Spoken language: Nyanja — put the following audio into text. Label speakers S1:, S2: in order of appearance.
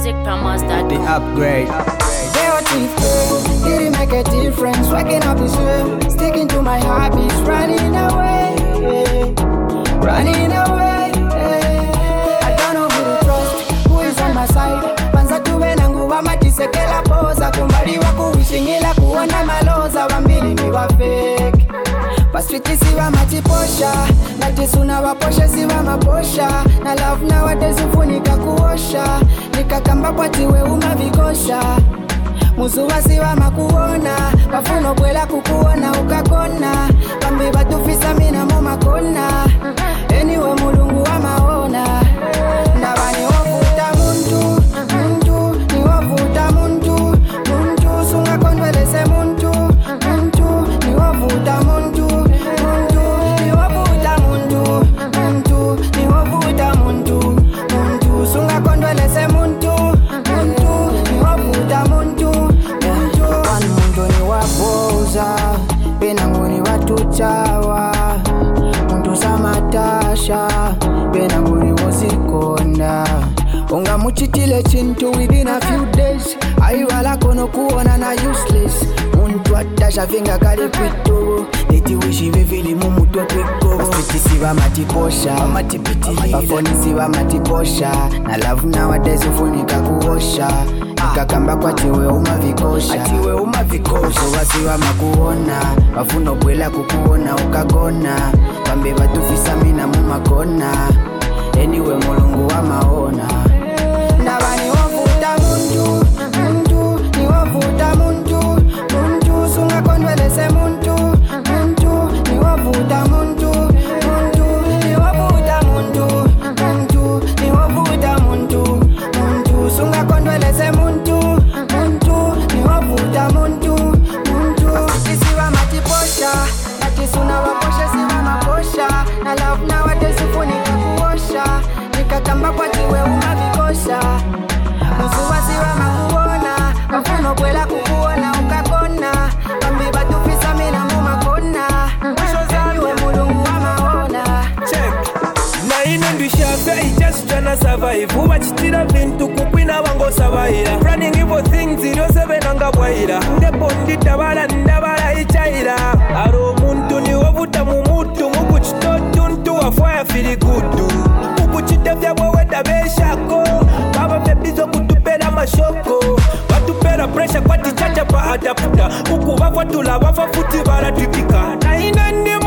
S1: musicpromas.com.
S2: The upgrade.
S3: They are chief, did it make a difference? Waking up is real, sticking to my habits, running away, running away. I don't know who to trust, who is on my side. Panza tuwe na nguva matisekela poza, kumbaliwa kuwishingila kuona maloza, wambili ni wa fake. Paswiti siwa matiposha, natisuna waposha siwa maposha. Na love na watezifunika kuosha, nikakamba kwa tiwe umavikosha. Musuwa siwa makuona, pafuno kwela kukuona ukakona. Kambi batufisa mina mumakona, anyway mulungu wa maona. Nabani wafuta muntu, muntu, ni wafuta muntu, muntu. Sunga kondwelese muntu, muntu, ni wafuta muntu, muntu, ni wafuta muntu, muntu, ni wafuta muntu, muntu. Sunga kondwelese muntu, muntu, ni wafuta muntu, muntu. Wanu muntu ni waboza, pena nguni watuchawa. Muntu samatasha, pena nguni wozikonda. Unga muchitile chintu within a few days. Aiwala kono kuona na useless. Muntu atasha finga kari kwito. Neti wishi vivili mumutu kwiko. Paswiti siwa matiposha, pafoni siwa matiposha. Na love nowadays ufunika kuosha. Nikakamba kwa tiwe umavikosha, atiwe umavikosha. Wasiwa makuona, wafuno kwela kukuona ukagona. Kambe batufisa mina mumakona, anyway mulungu wa maona. Nabani wafuta muntu, muntu, ni wafuta muntu, muntu. Sunga kondwelese muntu, muntu, ni wafuta muntu, muntu, ni wafuta muntu, muntu, ni wafuta muntu, muntu. Sunga kondwelese muntu, muntu, ni wafuta muntu, muntu. Isiwa matiposha, natisuna waposha siwa maposha. Na love na watesifunika kuosha, nikakamba kwa tiwe umavikosha. Musuwa siwa makuona, mafuno kwela kukuona ukakona. Kambi batufisa mina mumakona, iwe mulungu wa maona.
S4: Check. Na ino ndishafe I just tryna survive. Uwa chitira vintu kukwina wango sabaira. Running evil things iliosebe nanga bwaira. Ndepo nditabala ndabala ichaira. Aro muntu ni wavuta mumutu. Muku chitotu ntu wafaya fili kudu. Muku chitefya wewe tabeshako. Baba febizo kutupera mashoko. Watupera pressure kwa tichacha pa adapta. Muku wafatula wafafuti baratipika. Na ino ndi